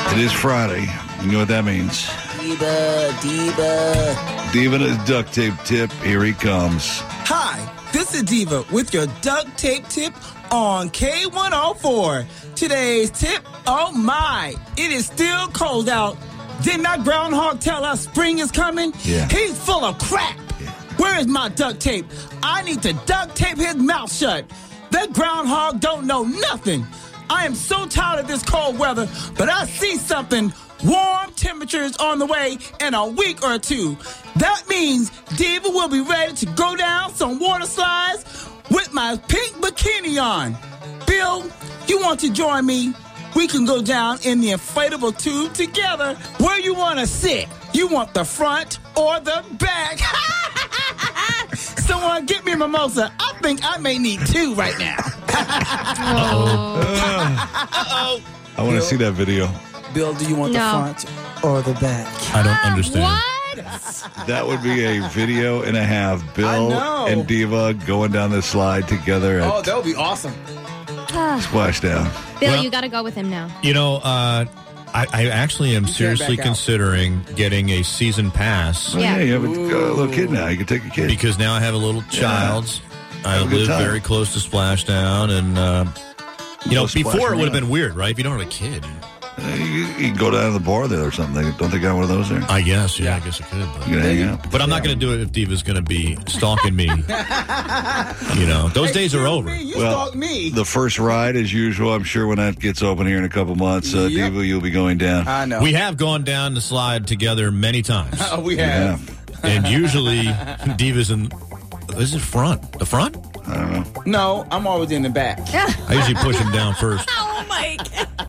It is Friday. You know what that means. Diva and his duct tape tip. Here he comes. Hi, this is Diva with your duct tape tip on K104. Today's tip, oh my, it is still cold out. Didn't that groundhog tell us spring is coming? Yeah. He's full of crap. Yeah. Where is my duct tape? I need to duct tape his mouth shut. That groundhog don't know nothing. I am so tired of this cold weather, but I see something. Warm temperatures on the way in a week or two. That means Diva will be ready to go down some water slides with my pink bikini on. Bill, you want to join me? We can go down in the inflatable tube together. Where you want to sit? You want the front or the back? Someone get me a mimosa. I think I may need two right now. Uh-oh. I want to see that video. Bill, do you want the front or the back? I don't understand. What? That would be a video and a half. Bill and Diva going down the slide together at that would be awesome. Splashdown. Bill, Well- you got to go with him now. You know, I actually am seriously back out. considering getting a season pass Oh, Yeah. yeah, you have a little kid now. You can take a kid. because now I have a little child. I Have a good live time. very close to Splashdown, and Go before splash it would have around. been weird, right? If you don't have a kid, You can go down to the bar there or something. Don't they got one of those there? I guess, I guess I could. But, You can hang out. but I'm not going to do it if Diva's going to be stalking me. Those days are over. You Well, stalk me. The first ride, as usual. I'm sure when that gets open here in a couple months, Diva, you'll be going down. I know. We have gone down the slide together many times, we Yeah. have. and usually Diva's in. Is it front? The front? I don't know. No, I'm always in the back. I usually push him down first. Oh, Mike.